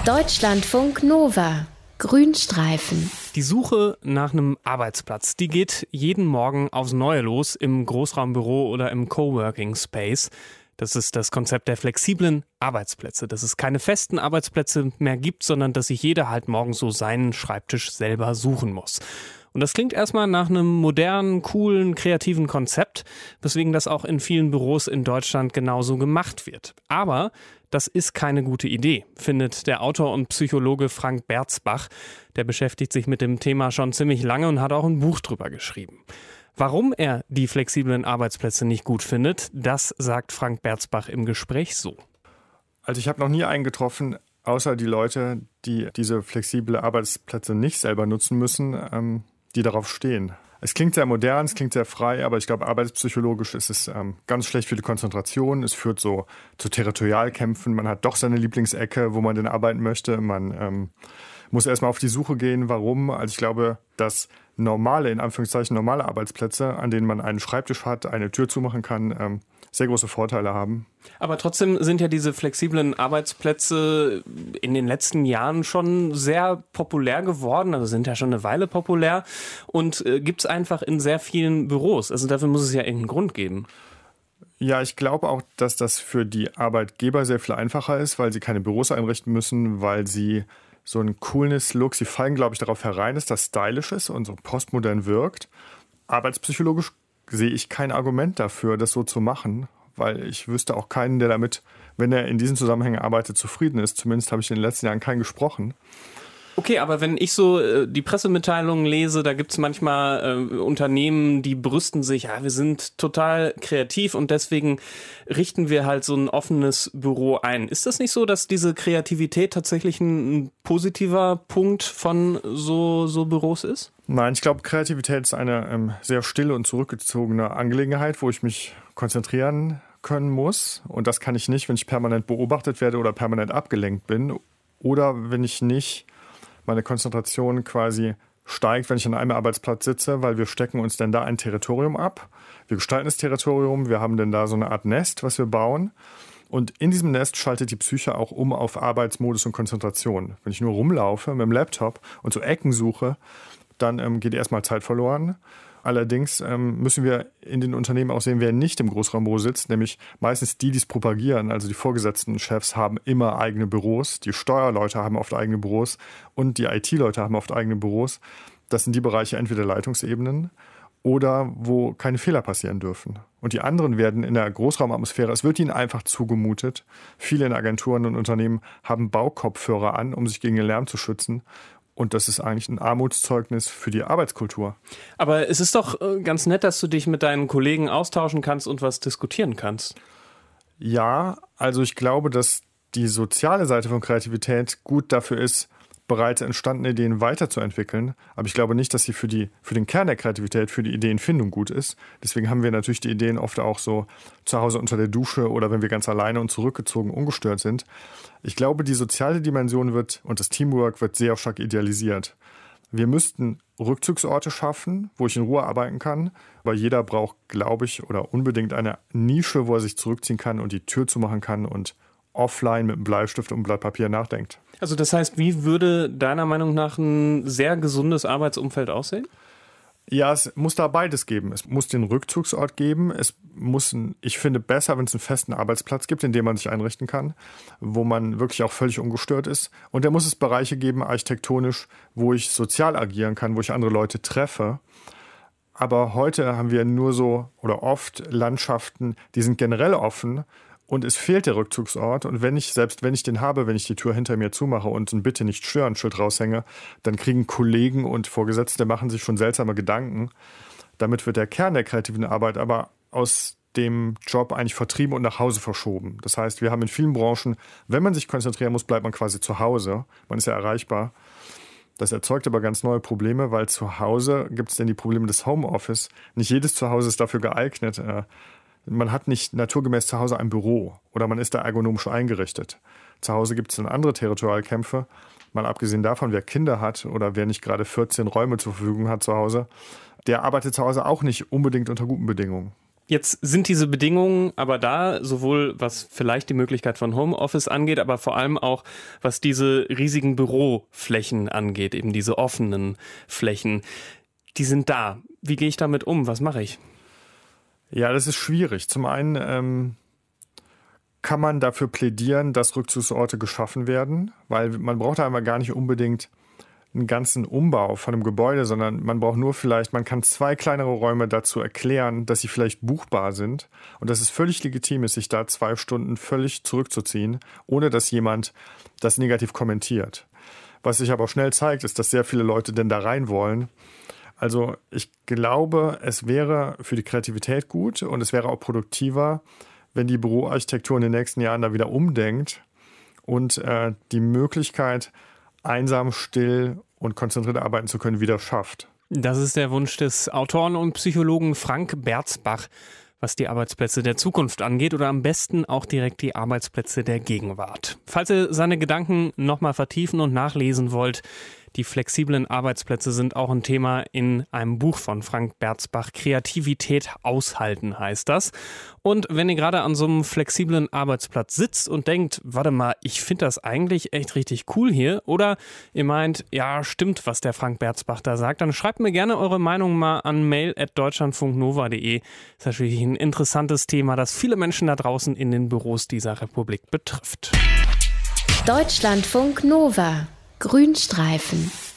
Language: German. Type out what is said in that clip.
Deutschlandfunk Nova. Grünstreifen. Die Suche nach einem Arbeitsplatz, die geht jeden Morgen aufs Neue los im Großraumbüro oder im Coworking Space. Das ist das Konzept der flexiblen Arbeitsplätze, dass es keine festen Arbeitsplätze mehr gibt, sondern dass sich jeder halt morgen so seinen Schreibtisch selber suchen muss. Und das klingt erstmal nach einem modernen, coolen, kreativen Konzept, weswegen das auch in vielen Büros in Deutschland genauso gemacht wird. Aber das ist keine gute Idee, findet der Autor und Psychologe Frank Berzbach. Der beschäftigt sich mit dem Thema schon ziemlich lange und hat auch ein Buch drüber geschrieben. Warum er die flexiblen Arbeitsplätze nicht gut findet, das sagt Frank Berzbach im Gespräch so. Also ich habe noch nie einen getroffen, außer die Leute, die diese flexible Arbeitsplätze nicht selber nutzen müssen, die darauf stehen. Es klingt sehr modern, es klingt sehr frei, aber ich glaube, arbeitspsychologisch ist es ganz schlecht für die Konzentration. Es führt so zu Territorialkämpfen. Man hat doch seine Lieblingsecke, wo man denn arbeiten möchte. Man muss erstmal auf die Suche gehen, warum. Also ich glaube, dass normale, in Anführungszeichen normale Arbeitsplätze, an denen man einen Schreibtisch hat, eine Tür zumachen kann, sehr große Vorteile haben. Aber trotzdem sind ja diese flexiblen Arbeitsplätze in den letzten Jahren schon sehr populär geworden, also sind ja schon eine Weile populär und gibt es einfach in sehr vielen Büros. Also dafür muss es ja irgendeinen Grund geben. Ja, ich glaube auch, dass das für die Arbeitgeber sehr viel einfacher ist, weil sie keine Büros einrichten müssen, weil sie so einen Coolness-Look, sie fallen, glaube ich, darauf herein, dass das stylisch ist und so postmodern wirkt. Arbeitspsychologisch sehe ich kein Argument dafür, das so zu machen, weil ich wüsste auch keinen, der damit, wenn er in diesen Zusammenhängen arbeitet, zufrieden ist. Zumindest habe ich in den letzten Jahren keinen gesprochen. Okay, aber wenn ich so die Pressemitteilungen lese, da gibt es manchmal Unternehmen, die brüsten sich, ja, wir sind total kreativ und deswegen richten wir halt so ein offenes Büro ein. Ist das nicht so, dass diese Kreativität tatsächlich ein positiver Punkt von so Büros ist? Nein, ich glaube, Kreativität ist eine sehr stille und zurückgezogene Angelegenheit, wo ich mich konzentrieren können muss. Und das kann ich nicht, wenn ich permanent beobachtet werde oder permanent abgelenkt bin. Oder wenn ich nicht meine Konzentration quasi steigt, wenn ich an einem Arbeitsplatz sitze, weil wir stecken uns denn da ein Territorium ab. Wir gestalten das Territorium, wir haben denn da so eine Art Nest, was wir bauen. Und in diesem Nest schaltet die Psyche auch um auf Arbeitsmodus und Konzentration. Wenn ich nur rumlaufe mit dem Laptop und so Ecken suche, dann geht erstmal Zeit verloren. Allerdings müssen wir in den Unternehmen auch sehen, wer nicht im Großraumbüro sitzt, nämlich meistens die es propagieren. Also die vorgesetzten Chefs haben immer eigene Büros, die Steuerleute haben oft eigene Büros und die IT-Leute haben oft eigene Büros. Das sind die Bereiche entweder Leitungsebenen oder wo keine Fehler passieren dürfen. Und die anderen werden in der Großraumatmosphäre, es wird ihnen einfach zugemutet. Viele in Agenturen und Unternehmen haben Baukopfhörer an, um sich gegen den Lärm zu schützen. Und das ist eigentlich ein Armutszeugnis für die Arbeitskultur. Aber es ist doch ganz nett, dass du dich mit deinen Kollegen austauschen kannst und was diskutieren kannst. Ja, also ich glaube, dass die soziale Seite von Kreativität gut dafür ist, bereits entstandene Ideen weiterzuentwickeln. Aber ich glaube nicht, dass sie für den Kern der Kreativität, für die Ideenfindung gut ist. Deswegen haben wir natürlich die Ideen oft auch so zu Hause unter der Dusche oder wenn wir ganz alleine und zurückgezogen ungestört sind. Ich glaube, die soziale Dimension und das Teamwork wird sehr stark idealisiert. Wir müssten Rückzugsorte schaffen, wo ich in Ruhe arbeiten kann. Aber jeder braucht, glaube ich, oder unbedingt eine Nische, wo er sich zurückziehen kann und die Tür zumachen kann und offline mit einem Bleistift und Blatt Papier nachdenkt. Also das heißt, wie würde deiner Meinung nach ein sehr gesundes Arbeitsumfeld aussehen? Ja, es muss da beides geben. Es muss den Rückzugsort geben. Ich finde besser, wenn es einen festen Arbeitsplatz gibt, in dem man sich einrichten kann, wo man wirklich auch völlig ungestört ist. Und da muss es Bereiche geben, architektonisch, wo ich sozial agieren kann, wo ich andere Leute treffe. Aber heute haben wir nur so oder oft Landschaften, die sind generell offen. Und es fehlt der Rückzugsort. Und selbst wenn ich den habe, wenn ich die Tür hinter mir zumache und ein Bitte nicht stören Schild raushänge, dann kriegen Kollegen und Vorgesetzte machen sich schon seltsame Gedanken. Damit wird der Kern der kreativen Arbeit aber aus dem Job eigentlich vertrieben und nach Hause verschoben. Das heißt, wir haben in vielen Branchen, wenn man sich konzentrieren muss, bleibt man quasi zu Hause. Man ist ja erreichbar. Das erzeugt aber ganz neue Probleme, weil zu Hause gibt es dann die Probleme des Homeoffice. Nicht jedes Zuhause ist dafür geeignet. Man hat nicht naturgemäß zu Hause ein Büro oder man ist da ergonomisch eingerichtet. Zu Hause gibt es dann andere Territorialkämpfe. Mal abgesehen davon, wer Kinder hat oder wer nicht gerade 14 Räume zur Verfügung hat zu Hause, der arbeitet zu Hause auch nicht unbedingt unter guten Bedingungen. Jetzt sind diese Bedingungen aber da, sowohl was vielleicht die Möglichkeit von Homeoffice angeht, aber vor allem auch, was diese riesigen Büroflächen angeht, eben diese offenen Flächen. Die sind da. Wie gehe ich damit um? Was mache ich? Ja, das ist schwierig. Zum einen kann man dafür plädieren, dass Rückzugsorte geschaffen werden, weil man braucht da einmal gar nicht unbedingt einen ganzen Umbau von einem Gebäude, sondern man braucht nur man kann 2 kleinere Räume dazu erklären, dass sie vielleicht buchbar sind und dass es völlig legitim ist, sich da 2 Stunden völlig zurückzuziehen, ohne dass jemand das negativ kommentiert. Was sich aber auch schnell zeigt, ist, dass sehr viele Leute denn da rein wollen. Also ich glaube, es wäre für die Kreativität gut und es wäre auch produktiver, wenn die Büroarchitektur in den nächsten Jahren da wieder umdenkt und die Möglichkeit, einsam, still und konzentriert arbeiten zu können, wieder schafft. Das ist der Wunsch des Autoren und Psychologen Frank Berzbach, was die Arbeitsplätze der Zukunft angeht oder am besten auch direkt die Arbeitsplätze der Gegenwart. Falls ihr seine Gedanken nochmal vertiefen und nachlesen wollt, die flexiblen Arbeitsplätze sind auch ein Thema in einem Buch von Frank Berzbach. Kreativität aushalten heißt das. Und wenn ihr gerade an so einem flexiblen Arbeitsplatz sitzt und denkt, warte mal, ich finde das eigentlich echt richtig cool hier, oder ihr meint, ja, stimmt, was der Frank Berzbach da sagt, dann schreibt mir gerne eure Meinung mal an mail@deutschlandfunknova.de. Das ist natürlich ein interessantes Thema, das viele Menschen da draußen in den Büros dieser Republik betrifft. Deutschlandfunk Nova. Grünstreifen.